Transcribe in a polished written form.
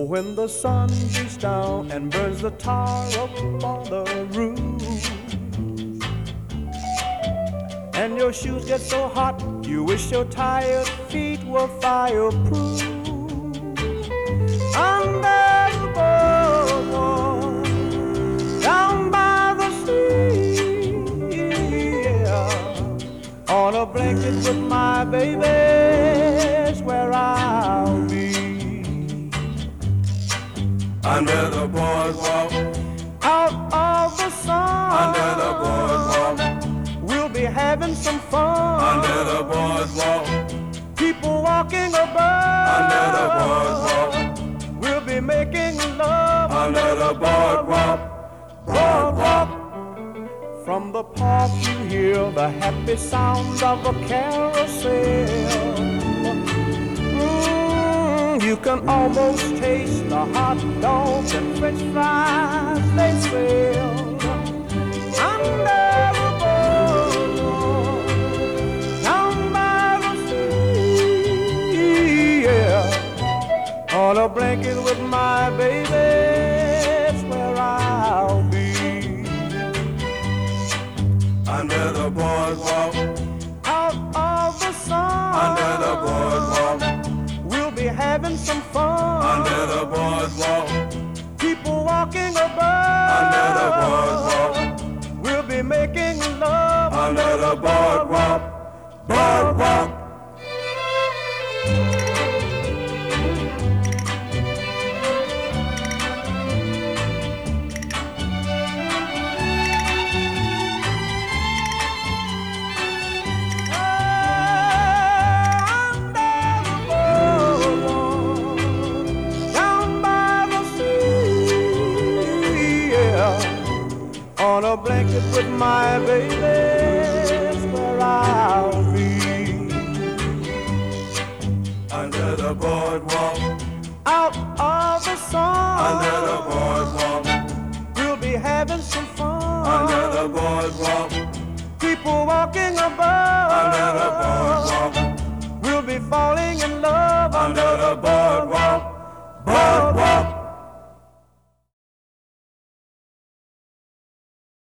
when the sun beats down and burns the tar up on the roof, and your shoes get so hot you wish your tired feet were fireproof. Under the boardwalk, down by the sea, yeah, on a blanket with my baby's where I'll be. Under the boardwalk, out of the sun, under the boardwalk, we'll be having some fun. under the boardwalk, People walking above, under the boardwalk, we'll be making love under the boardwalk, boardwalk. From the park you hear the happy sounds of a carousel. You can almost taste the hot dogs and french fries they sell. Under the boardwalk, down by the sea, yeah, on a blanket with my baby, it's where I'll be. under the boardwalk, Out of the sun, under the boardwalk, we'll be having some fun. under the boardwalk, People walking above, under the boardwalk, we'll be making love under the boardwalk, boardwalk. On a blanket with my baby, is where I'll be. Under the boardwalk, Out of the sun, under the boardwalk, we'll be having some fun. under the boardwalk, People walking above, under